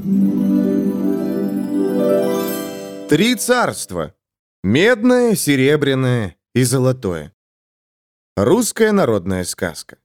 Три царства. Медное, серебряное и золотое. Русская народная сказка.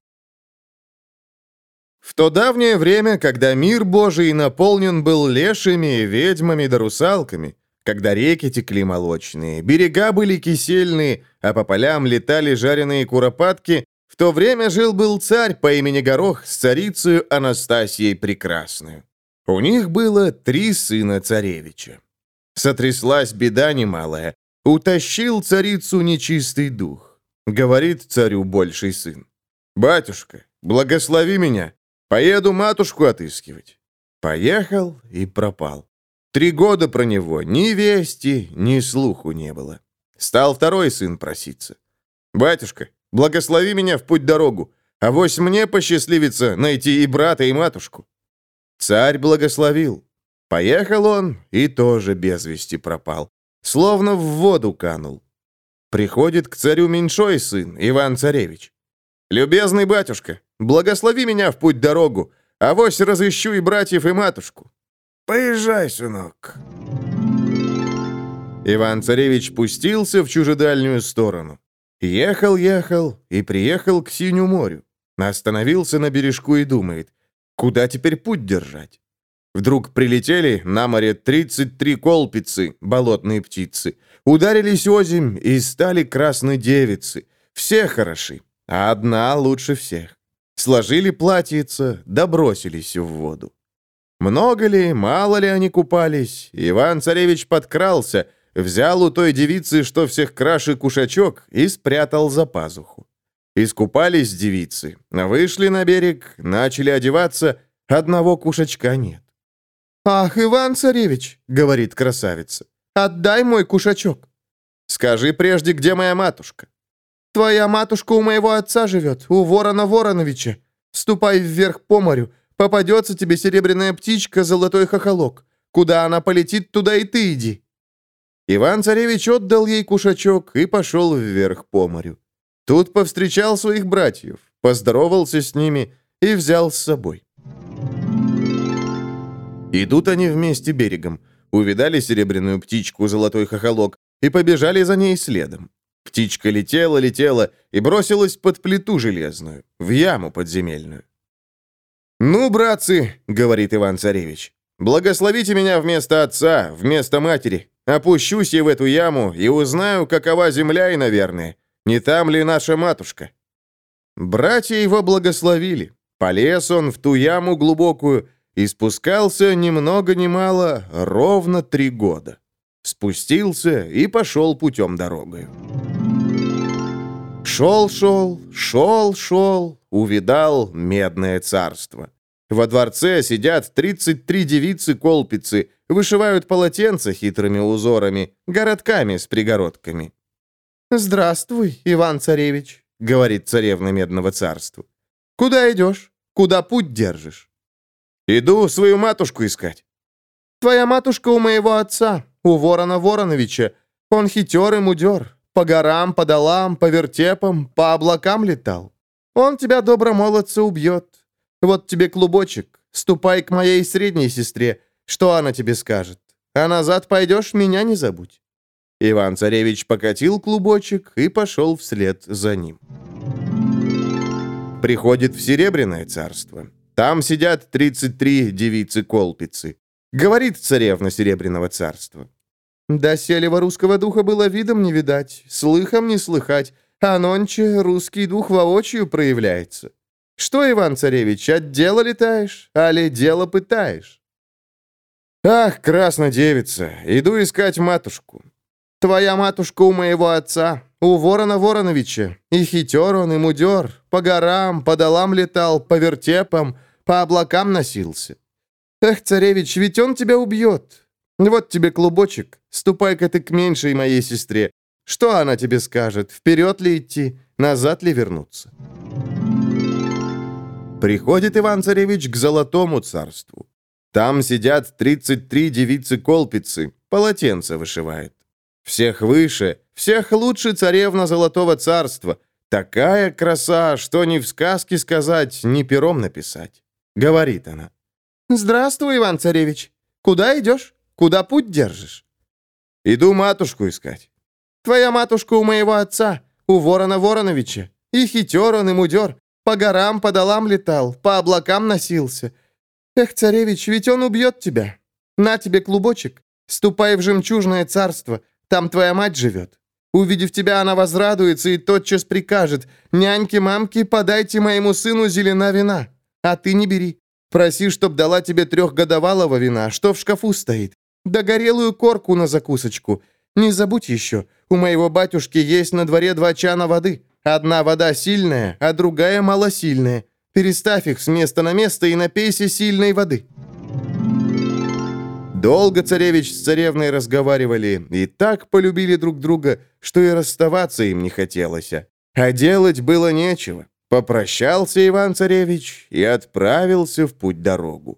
В то давнее время, когда мир Божий наполнен был лешими, ведьмами да русалками, когда реки текли молочные, берега были кисельные, а по полям летали жареные куропатки, в то время жил-был царь по имени Горох с царицею Анастасией Прекрасную. У них было 3 сына царевича. Сотряслась беда немалая. Утащил царицу нечистый дух. Говорит царю больший сын: «Батюшка, благослови меня, поеду матушку отыскивать». Поехал и пропал. 3 года про него ни вести, ни слуху не было. Стал второй сын проситься: «Батюшка, благослови меня в путь-дорогу, авось мне посчастливится найти и брата, и матушку». Царь благословил. Поехал он и тоже без вести пропал, словно в воду канул. Приходит к царю меньшой сын, Иван-царевич: «Любезный батюшка, благослови меня в путь-дорогу, авось разыщу и братьев, и матушку». «Поезжай, сынок». Иван-царевич пустился в чужедальнюю сторону. Ехал и приехал к Синему морю. Остановился на бережку и думает: куда теперь путь держать? Вдруг прилетели на море 33 колпицы, болотные птицы, ударились озимь и стали красной девицы. Все хороши, а одна лучше всех. Сложили платьица, да бросились в воду. Много ли, мало ли они купались, Иван-царевич подкрался, взял у той девицы, что всех краше, кушачок, и спрятал за пазуху. Искупались девицы, вышли на берег, начали одеваться, одного кушачка нет. «Ах, Иван-царевич, — говорит красавица, — отдай мой кушачок». «Скажи прежде, где моя матушка?» «Твоя матушка у моего отца живет, у Ворона Вороновича. Ступай вверх по морю, попадется тебе серебряная птичка, золотой хохолок. Куда она полетит, туда и ты иди». Иван-царевич отдал ей кушачок и пошел вверх по морю. Тут повстречал своих братьев, поздоровался с ними и взял с собой. Идут они вместе берегом, увидали серебряную птичку, золотой хохолок, и побежали за ней следом. Птичка летела и бросилась под плиту железную, в яму подземельную. «Ну, братцы, — говорит Иван-царевич, — благословите меня вместо отца, вместо матери. Опущусь я в эту яму и узнаю, какова земля и, наверное, не там ли наша матушка». Братья его благословили. Полез он в ту яму глубокую и спускался ни много ни мало ровно 3 года. Спустился и пошел путем дорогою. Шел, увидал медное царство. Во дворце сидят 33 девицы-колпицы, вышивают полотенца хитрыми узорами, городками с пригородками. «Здравствуй, Иван-царевич», — говорит царевна Медного царства. «Куда идешь? Куда путь держишь?» «Иду свою матушку искать». «Твоя матушка у моего отца, у Ворона Вороновича. Он хитер и мудер, по горам, по долам, по вертепам, по облакам летал. Он тебя, добромолодца, убьет. Вот тебе клубочек, ступай к моей средней сестре, что она тебе скажет. А назад пойдешь, меня не забудь». Иван-царевич покатил клубочек и пошел вслед за ним. Приходит в Серебряное царство. Там сидят 33 девицы-колпицы. Говорит царевна Серебряного царства: «Доселева русского духа было видом не видать, слыхом не слыхать, а нонче русский дух воочию проявляется. Что, Иван-царевич, от дела летаешь, али дело пытаешь?» «Ах, краснодевица, иду искать матушку». «Твоя матушка у моего отца, у Ворона Вороновича. И хитер он, и мудер, по горам, по долам летал, по вертепам, по облакам носился. Эх, царевич, ведь он тебя убьет. Вот тебе клубочек, ступай-ка ты к меньшей моей сестре. Что она тебе скажет, вперед ли идти, назад ли вернуться?» Приходит Иван-царевич к Золотому царству. Там сидят 33 девицы-колпицы, полотенца вышивает. Всех выше, всех лучше царевна Золотого царства. Такая краса, что ни в сказке сказать, ни пером написать. Говорит она: «Здравствуй, Иван-царевич. Куда идешь? Куда путь держишь?» «Иду матушку искать». «Твоя матушка у моего отца, у Ворона Вороновича. И хитер он, и мудер. По горам, по долам летал, по облакам носился. Эх, царевич, ведь он убьет тебя. На тебе клубочек. Ступай в жемчужное царство, там твоя мать живет. Увидев тебя, она возрадуется и тотчас прикажет: няньки-мамки, подайте моему сыну зелена вина. А ты не бери. Проси, чтоб дала тебе 3-годовалого вина, что в шкафу стоит. Да горелую корку на закусочку. Не забудь еще, у моего батюшки есть на дворе 2 чана воды. Одна вода сильная, а другая малосильная. Переставь их с места на место и напейся сильной воды». Долго царевич с царевной разговаривали и так полюбили друг друга, что и расставаться им не хотелось. А делать было нечего. Попрощался Иван-царевич и отправился в путь-дорогу.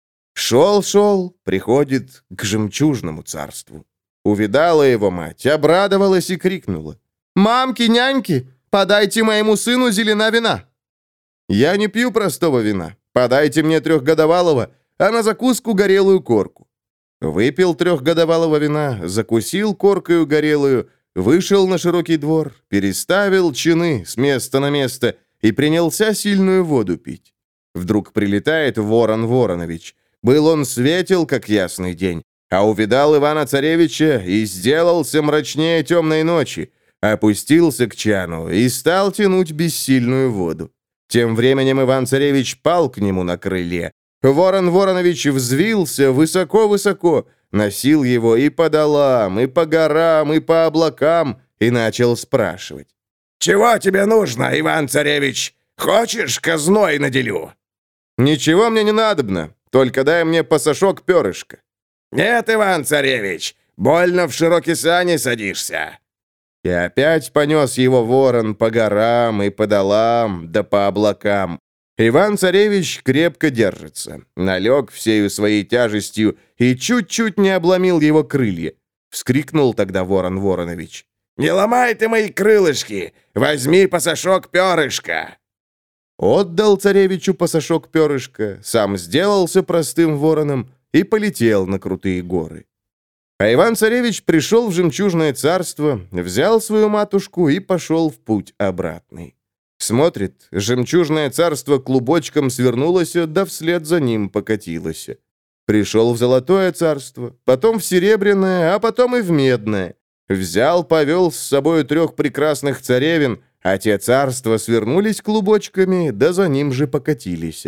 Шел, приходит к жемчужному царству. Увидала его мать, обрадовалась и крикнула: «Мамки, няньки, подайте моему сыну зелена вина». «Я не пью простого вина. Подайте мне 3-годовалого, а на закуску горелую корку». Выпил 3-годовалого вина, закусил коркою горелую, вышел на широкий двор, переставил чины с места на место и принялся сильную воду пить. Вдруг прилетает Ворон Воронович. Был он светел, как ясный день, а увидал Ивана-царевича и сделался мрачнее темной ночи, опустился к чану и стал тянуть бессильную воду. Тем временем Иван-царевич пал к нему на крыле. Ворон Воронович взвился высоко-высоко, носил его и по долам, и по горам, и по облакам, и начал спрашивать: «Чего тебе нужно, Иван-царевич? Хочешь, казной наделю?» «Ничего мне не надобно, только дай мне пасашок перышка». «Нет, Иван-царевич, больно в широкие сани садишься». И опять понес его ворон по горам и по долам, да по облакам. Иван-царевич крепко держится, налег всею своей тяжестью и чуть-чуть не обломил его крылья. Вскрикнул тогда Ворон Воронович: «Не ломай ты мои крылышки! Возьми пасашок перышка!» Отдал царевичу пасашок перышка, сам сделался простым вороном и полетел на крутые горы. А Иван-царевич пришел в жемчужное царство, взял свою матушку и пошел в путь обратный. Смотрит, жемчужное царство клубочком свернулось, да вслед за ним покатилось. Пришел в золотое царство, потом в серебряное, а потом и в медное. Взял, повел с собою 3 прекрасных царевин, а те царства свернулись клубочками, да за ним же покатились.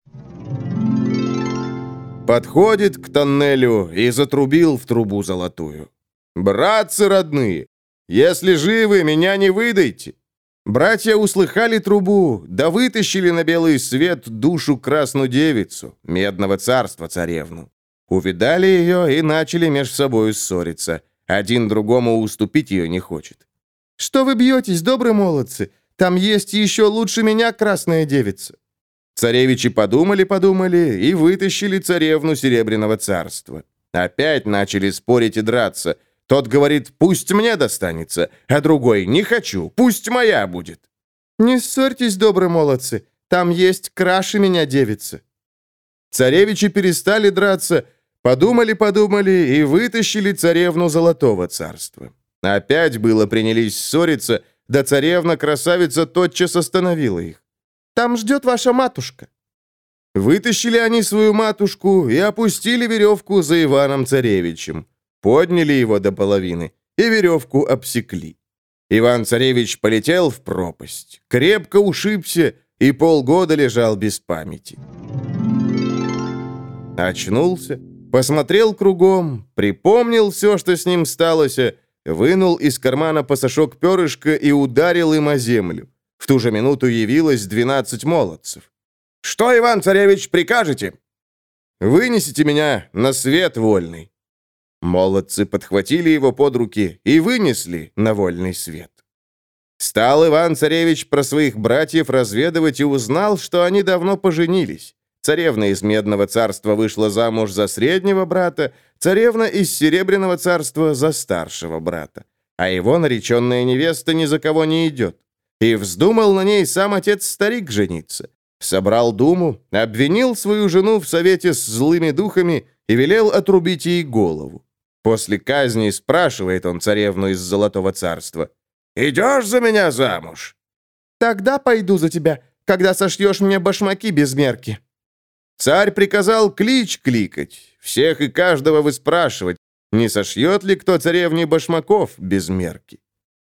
Подходит к тоннелю и затрубил в трубу золотую: «Братцы родные, если живы, меня не выдайте». Братья услыхали трубу, да вытащили на белый свет душу красную девицу, медного царства царевну. Увидали ее и начали меж собою ссориться. Один другому уступить ее не хочет. «Что вы бьетесь, добрые молодцы? Там есть еще лучше меня красная девица». Царевичи подумали и вытащили царевну Серебряного царства. Опять начали спорить и драться. Тот говорит: «Пусть мне достанется», а другой: «Не хочу, пусть моя будет». «Не ссорьтесь, добрые молодцы, там есть краше меня девица». Царевичи перестали драться, подумали и вытащили царевну Золотого царства. Опять было принялись ссориться, да царевна-красавица тотчас остановила их. «Там ждет ваша матушка». Вытащили они свою матушку и опустили веревку за Иваном-царевичем. Подняли его до половины и веревку обсекли. Иван-царевич полетел в пропасть, крепко ушибся и полгода лежал без памяти. Очнулся, посмотрел кругом, припомнил все, что с ним сталося, вынул из кармана пасашок перышка и ударил им о землю. В ту же минуту явилось 12 молодцев. «Что, Иван-царевич, прикажете?» «Вынесите меня на свет вольный». Молодцы подхватили его под руки и вынесли на вольный свет. Стал Иван-царевич про своих братьев разведывать и узнал, что они давно поженились. Царевна из Медного царства вышла замуж за среднего брата, царевна из Серебряного царства за старшего брата. А его нареченная невеста ни за кого не идет. И вздумал на ней сам отец-старик жениться. Собрал думу, обвинил свою жену в совете с злыми духами и велел отрубить ей голову. После казни спрашивает он царевну из Золотого Царства: «Идешь за меня замуж?» «Тогда пойду за тебя, когда сошьешь мне башмаки без мерки». Царь приказал клич кликать, всех и каждого выспрашивать, не сошьет ли кто царевне башмаков без мерки.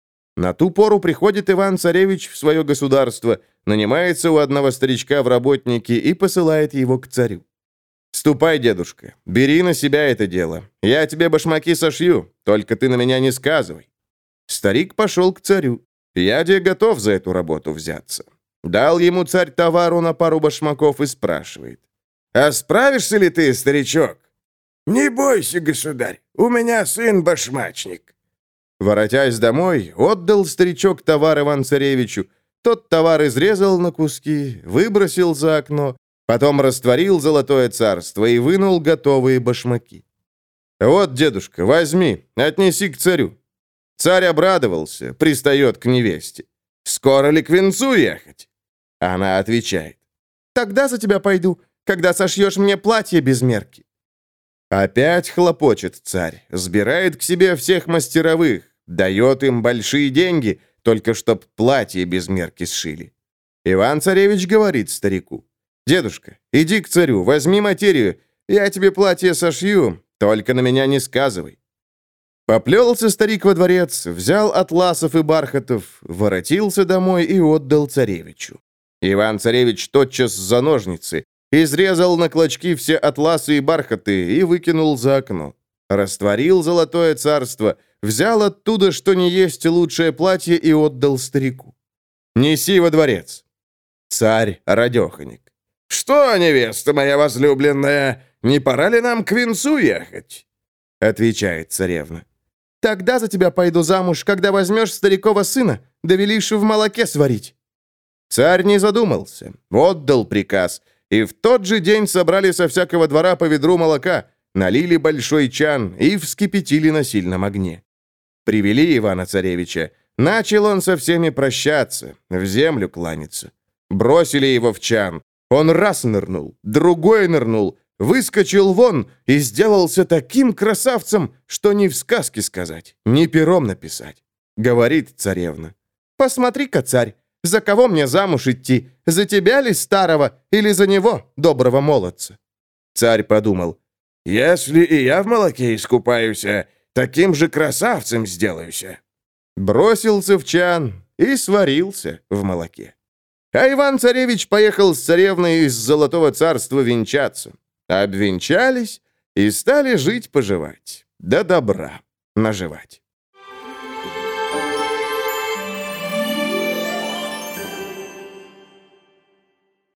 На ту пору приходит Иван-царевич в свое государство, нанимается у одного старичка в работники и посылает его к царю. «Ступай, дедушка, бери на себя это дело. Я тебе башмаки сошью, только ты на меня не сказывай». Старик пошел к царю. Ядя готов за эту работу взяться. Дал ему царь товару на пару башмаков и спрашивает: «А справишься ли ты, старичок?» «Не бойся, государь, у меня сын башмачник». Воротясь домой, отдал старичок товар Иван-царевичу. Тот товар изрезал на куски, выбросил за окно, потом растворил Золотое Царство и вынул готовые башмаки. «Вот, дедушка, возьми, отнеси к царю». Царь обрадовался, пристает к невесте. «Скоро ли к венцу ехать?» Она отвечает: «Тогда за тебя пойду, когда сошьешь мне платье без мерки». Опять хлопочет царь, сбирает к себе всех мастеровых, дает им большие деньги, только чтоб платье без мерки сшили. Иван-царевич говорит старику: «Дедушка, иди к царю, возьми материю, я тебе платье сошью, только на меня не сказывай». Поплелся старик во дворец, взял атласов и бархатов, воротился домой и отдал царевичу. Иван-царевич тотчас за ножницы, изрезал на клочки все атласы и бархаты и выкинул за окно. Растворил Золотое Царство, взял оттуда, что не есть, лучшее платье и отдал старику. «Неси во дворец». Царь радеханик: «Что, невеста моя возлюбленная, не пора ли нам к венцу ехать?» Отвечает царевна: «Тогда за тебя пойду замуж, когда возьмешь старикова сына, да велишь в молоке сварить». Царь не задумался, отдал приказ, и в тот же день собрали со всякого двора по ведру молока, налили большой чан и вскипятили на сильном огне. Привели Ивана-царевича. Начал он со всеми прощаться, в землю кланяться. Бросили его в чан. Он раз нырнул, другой нырнул, выскочил вон и сделался таким красавцем, что ни в сказке сказать, ни пером написать. Говорит царевна: «Посмотри-ка, царь, за кого мне замуж идти? За тебя ли, старого, или за него, доброго молодца?» Царь подумал: «Если и я в молоке искупаюся, таким же красавцем сделаюся». Бросился в чан и сварился в молоке. А Иван-царевич поехал с царевной из Золотого Царства венчаться. Обвенчались и стали жить-поживать, да добра наживать.